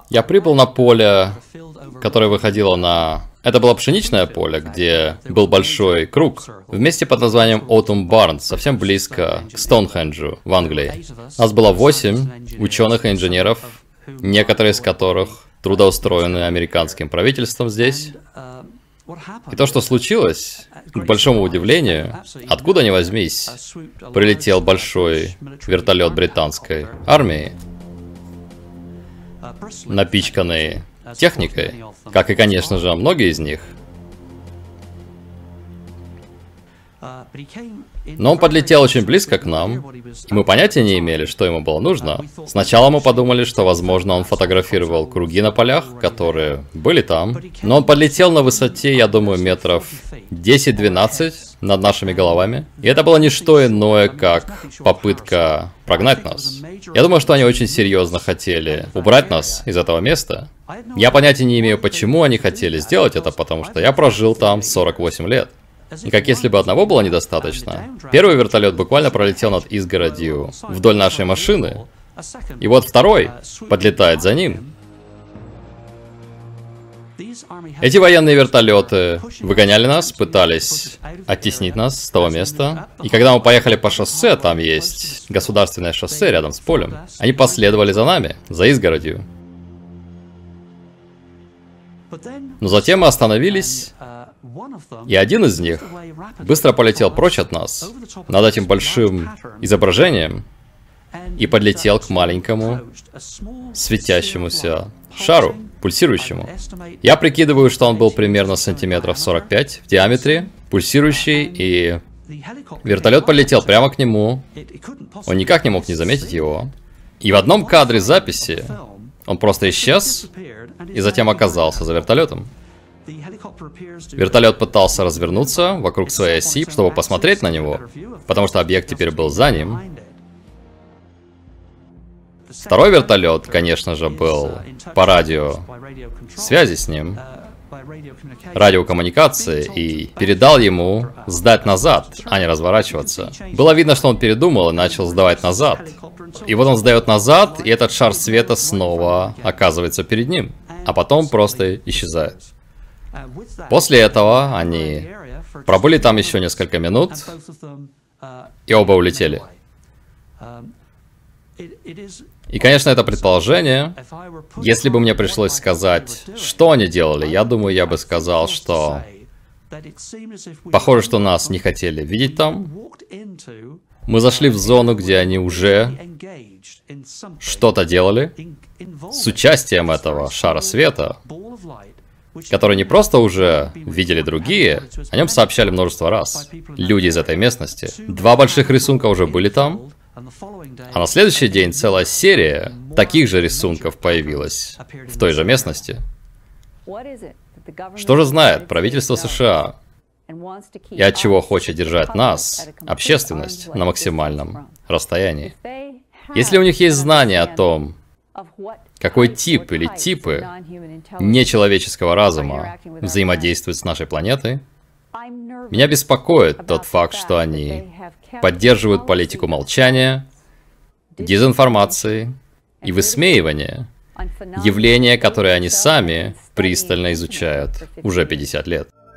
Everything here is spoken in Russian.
Я прибыл на поле, которое выходило на... Это было пшеничное поле, где был большой круг, в месте под названием Autumn Barn, совсем близко к Стоунхенджу в Англии. Нас было 8 ученых и инженеров, некоторые из которых трудоустроены американским правительством здесь. И то, что случилось, к большому удивлению, откуда ни возьмись, прилетел большой вертолет британской армии, напичканный техникой, как и, конечно же, многие из них. Но он подлетел очень близко к нам, и мы понятия не имели, что ему было нужно. Сначала мы подумали, что, возможно, он фотографировал круги на полях, которые были там. Но он подлетел на высоте, я думаю, метров 10-12 над нашими головами. И это было не что иное, как попытка прогнать нас. Я думаю, что они очень серьезно хотели убрать нас из этого места. Я понятия не имею, почему они хотели сделать это, потому что я прожил там 48 лет. И как если бы одного было недостаточно, первый вертолет буквально пролетел над изгородью вдоль нашей машины, и вот второй подлетает за ним. Эти военные вертолеты выгоняли нас, пытались оттеснить нас с того места. И когда мы поехали по шоссе, там есть государственное шоссе рядом с полем, они последовали за нами, за изгородью. Но затем мы остановились, и один из них быстро полетел прочь от нас над этим большим изображением и подлетел к маленькому светящемуся шару, пульсирующему. Я прикидываю, что он был примерно сантиметров 45 в диаметре, пульсирующий, и вертолет полетел прямо к нему. Он никак не мог не заметить его. И в одном кадре записи он просто исчез и затем оказался за вертолетом. Вертолет пытался развернуться вокруг своей оси, чтобы посмотреть на него, потому что объект теперь был за ним. Второй вертолет, конечно же, был по радиосвязи с ним, радиокоммуникации, и передал ему сдать назад, а не разворачиваться. Было видно, что он передумал и начал сдавать назад. И вот он сдает назад, и этот шар света снова оказывается перед ним, а потом просто исчезает. После этого они пробыли там еще несколько минут, и оба улетели. И, конечно, это предположение. Если бы мне пришлось сказать, что они делали, я думаю, я бы сказал, что похоже, что нас не хотели видеть там. Мы зашли в зону, где они уже что-то делали с участием этого шара света, который не просто уже видели другие, о нем сообщали множество раз. Люди из этой местности. 2 больших рисунка уже были там, а на следующий день целая серия таких же рисунков появилась в той же местности. Что же знает правительство США и от чего хочет держать нас, общественность, на максимальном расстоянии? Если у них есть знания о том, какой тип или типы нечеловеческого разума взаимодействуют с нашей планетой, меня беспокоит тот факт, что они поддерживают политику молчания, дезинформации и высмеивания, явления, которые они сами пристально изучают уже 50 лет.